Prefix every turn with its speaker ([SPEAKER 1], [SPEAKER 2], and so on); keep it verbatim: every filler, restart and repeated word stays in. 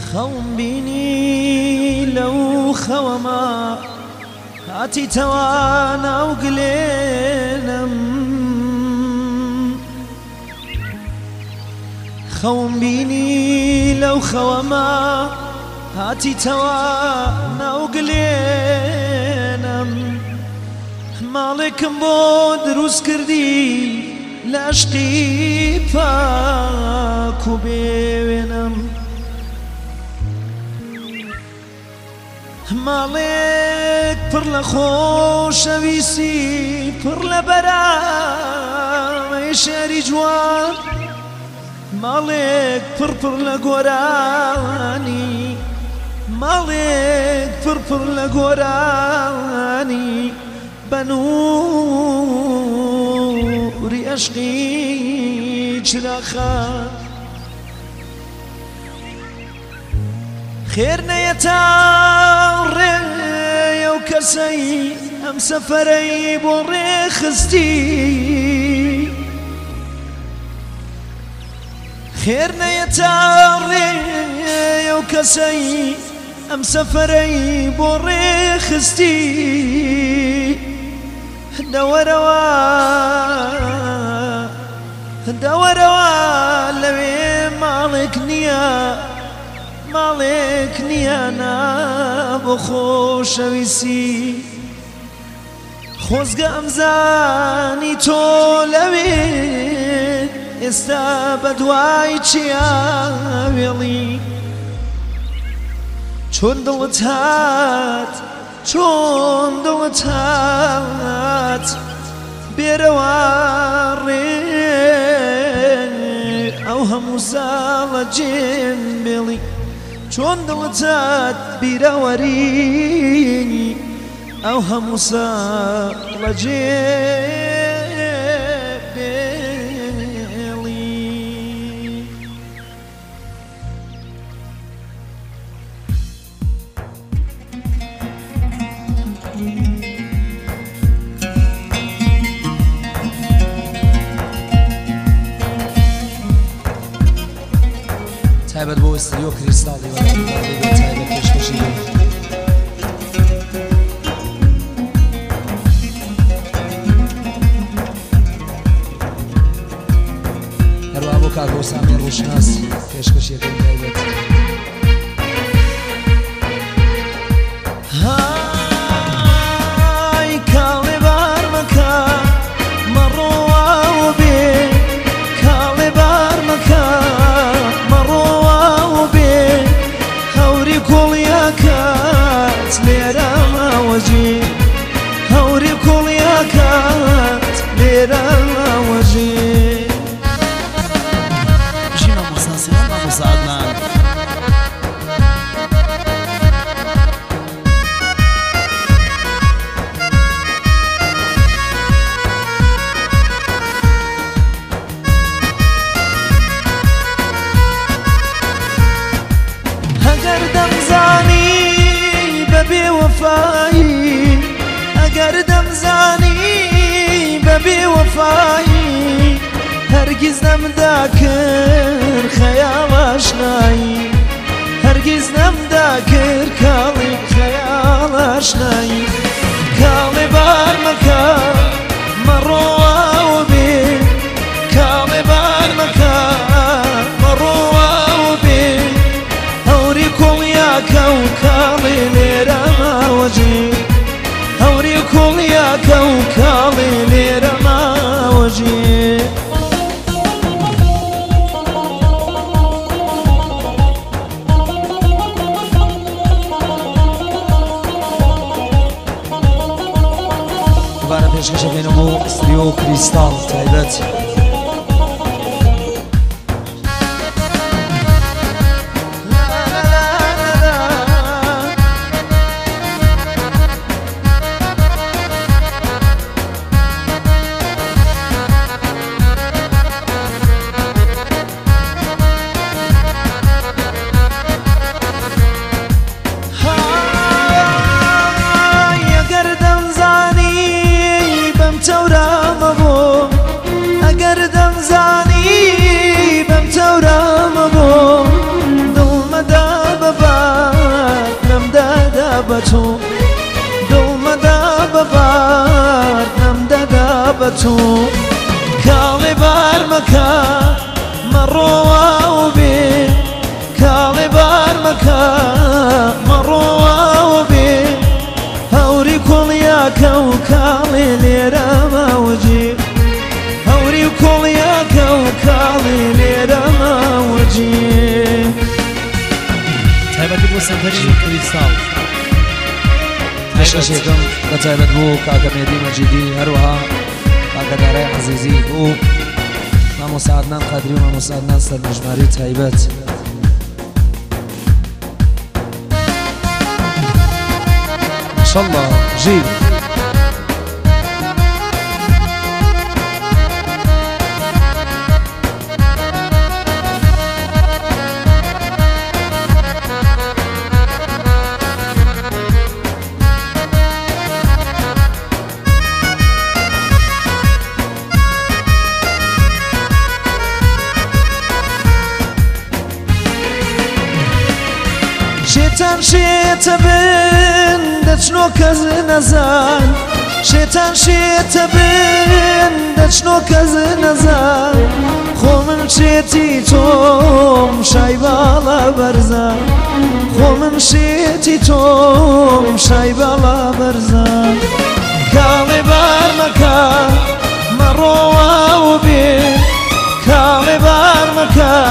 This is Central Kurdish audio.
[SPEAKER 1] خەوم بینی لەو خەوەما هاتیتەوە ناو گلێنم خەوم بینی لەو خەوەما هاتیتەوە ناو گلێنم ماڵێکم بۆ دروست کردی لە عشقی پاک و بێوێنم ماڵێک پڕ لە خۆشەویستی پڕ لە بەرامەی شێری جوان ماڵێک پڕپڕ لە گۆرانی ماڵێک پڕپڕ لە گۆرانی بەنووری عشقی چراخان خێر نەیەتا ڕێیە و کەسەی ئەم سەفەرەی بۆ ڕێخستی خێر نەیەتا ڕێیە و کەسەی ئەم سەفەرەی بۆ ڕێخستی دەوەرەوە دەوەرەوە لەوێ ماڵێک نییە ماڵێک نییە نا بۆ خۆشەویستی خۆزگە ئەمزانی تۆ لەوێ ئێستا بەدوای چیا وێڵی چۆن دڵت هات چۆن دڵت هات بێرەوە ڕێ ئەو هەموو ساڵە جێم بێڵی چۆن دڵت هات بیرەوەری ئەو هەموو ساڵە جێم بێڵی تایبەت بۆ ئستریۆ کریستاڵی وەرەکردی تایبەت پێشکەشی هەروە بۆ کاک بۆ سامی ڕوشناس پێشکەشیەکەی تایبەت های کاڵێ بار مەکە مەڕۆوە و بێ کاڵێ بار مەکە کات لێرە ماوەجێ هەوری کوڵیا کات لێرە ماوەجێ ژینە مەساسیان مەساعدنان ئەگەر دەمزانی بێوەفایی ئەگەر دەمزانی بە بێوەفایی هەرگیز نەمدا کرد خەیاڵ ئاشنایی هەرگیز نەمدا کرد کاڵی خەیاڵ ئاشنایی کاڵێ بار مەکە مەڕۆوە و بێ کاڵێ بار مەکە مەڕۆوە و بێ هەوری کوڵیاکە و کاڵێ لێرە ماوەجێ هەوری کوڵیاکە و کاڵێ لێرە ماوەجێ دوبارە پێشکەشەکەینەوە بۆ ئستریۆ کریستاڵ تایبەت بەتۆ کاڵێ بارمەکە مەڕۆواو بێ کاڵێ بارمەکە مەڕۆواو بێ هەوری کۆڵیاکە و کاڵێ لێرە ماوەجێ هەوری کۆڵیاکە و کاڵێ لێرە ماوەجێ
[SPEAKER 2] تایبەتی بۆ سەنتەری کریستاڵ
[SPEAKER 3] پێشکەشێکم بە تایبەت بوو کاکە مێدی مەجیدی هەروەها کاکە دارای عەزیزی بوو مامۆستا عەدنان قادری و مامۆستا عەدنان سەرمەژماری تایبەت ماشەڵڵا ژیر
[SPEAKER 1] شێتان شێتە بن دەچنۆ کەس نەزان شێتان شێتە بن دەچنۆ کەس نەزان خۆ من شێتی تۆم شای باڵا بەرزان خۆ من شێتی تۆم شای باڵا بەرزان کاڵێ بارمەکە مەڕۆواو بێ کاڵێ بارمەکە